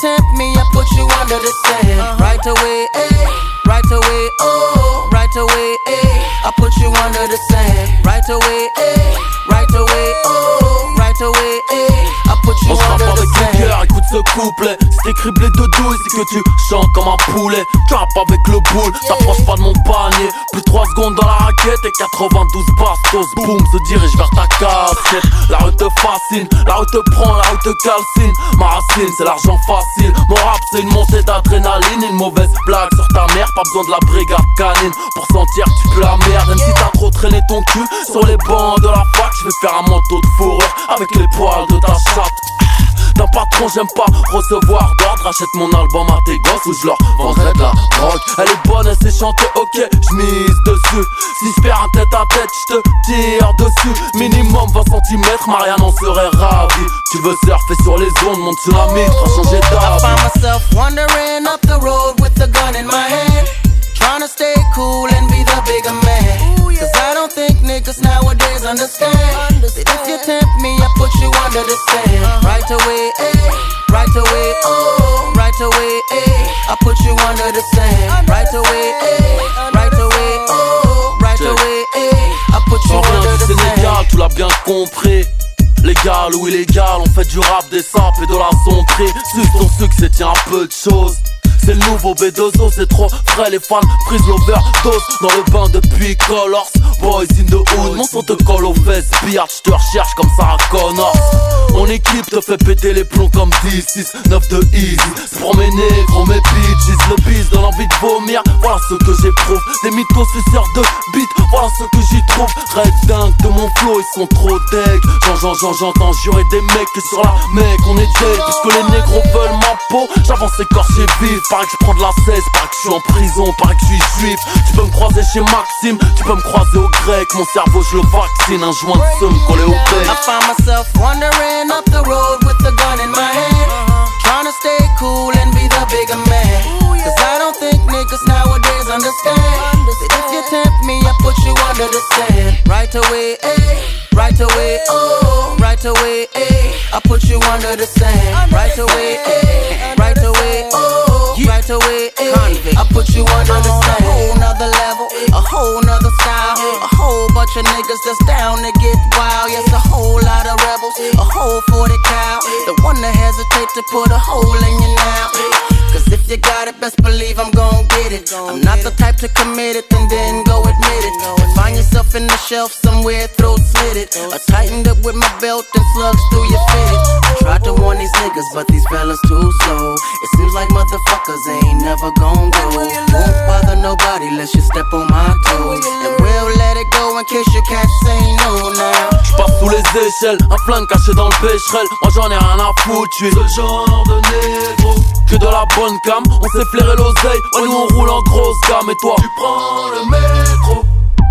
tempt me, I put you under the sand. Right away, eh, right away, oh, right away, eh, I put you under the sand. Right away, eh, right away, oh, right away, eh, I put you under the sand. Cœur, écoute ce couplet, c'est criblé de douille, c'est que tu chantes comme un poulet. Tu rappes avec le boule, t'approches pas de mon panier. Plus 3 secondes dans la raquette et 92 bastos. Boum, se dirige vers ta cassette. La rue te fascine, la rue te prend, la rue te calcine. Ma racine, c'est l'argent facile. Mon rap, c'est une montée d'adrénaline. Une mauvaise blague sur ta mère, pas besoin de la brigade canine pour sentir que tu pues la merde. Même si t'as trop traîné ton cul sur les bancs de la fac, je vais faire un manteau de fourrure avec les poils de ta chatte. D'un patron j'aime pas recevoir d'ordre. Achète mon album à tes gosses ou je leur vendrai de la drogue. Elle est bonne, elle sait chanter, ok, j'mise dessus. Si j'perds un tête à tête, j'te tire dessus. Minimum 20 cm, Marianne en serait ravie. Tu veux surfer sur les ondes, mon tsunami fera changer I d'avis. find myself wandering up the road with a gun in my hand, trying to stay cool and be the bigger man. Cause I don't think niggas nowadays understand that if you tempt me, I put you under the sand. Right away, eh, right away, oh, right away, eh, I put you under the sand. Right away, eh, right away, oh, right away, eh, I put you under the Sénégal, sand. tu l'as bien compris. Légal ou illégal, on fait du rap, des sapes et de la sonnerie. Suce ton succès, tiens un peu de choses. C'est le nouveau B2O, c'est trop frais, les fans prise l'overdose. Dans le bain depuis Colors, boys in the hood. Mon son te colle aux fesses, billard, je te recherche comme Sarah Connor. Mon équipe te fait péter les plombs comme 10, 6, 9 de easy. C'est pour mes négros, mes bitches, le bis donne envie de vomir. Voilà ce que j'éprouve, des mythos suceurs de beat. Voilà ce que j'y trouve, red dingue de mon flow, ils sont trop deg. J'entends jurer des mecs que sur la mec on est dead. Puisque les négros veulent ma peau, j'avance écorché vif. Paraît que je prends de la cesse, paraît que je suis en prison, paraît que je suis juif. Tu peux me croiser chez Maxime, tu peux me croiser au grec. Mon cerveau je le vaccine, un joint de seum collé au bec. I find myself wandering up the road with a gun in my hand, trying to stay cool and be the bigger man. Cause I don't think niggas nowadays understand that if you tempt me, I put you under the sand. Right away, eh, right away, oh, right away, eh, I put you under the sand. Right away, eh, right away, oh, right away, eh, I put you under the sand. A whole nother level, a whole nother style, a whole bunch of niggas that's down to get wild. Yes, a whole lot of rebels, a whole 40 cal, the one that hesitate to put a hole in you now. Cause if you got it, best believe I'm gon' get it. I'm not the type to commit it and then go admit it. Find yourself in the shelf somewhere, throat slit it. I tightened up with my belt and slugs through your fitted. Tried to warn these niggas, but these fellas too slow. It seems like motherfuckers ain't never gon' go. Won't bother nobody unless you step on my toes. And we'll let it go in case you can't say no now. J'passe sous les échelles, un flingue caché dans le pécherel. Moi j'en ai rien à foutre, j'suis ce genre de négro. Que de la bonne cam, on s'est flairé l'oseille. Ouais, nous on roule en grosse gamme et toi tu prends le métro.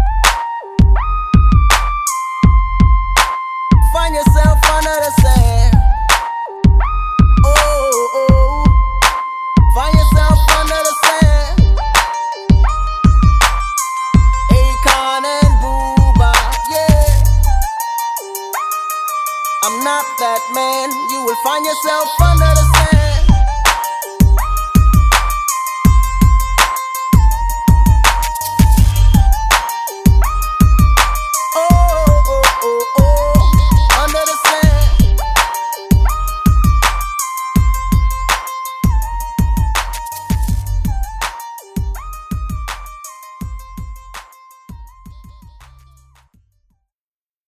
Find yourself under the sand. Oh, oh. Find yourself under the sand. Akon and Booba, yeah. I'm not that man. You will find yourself under the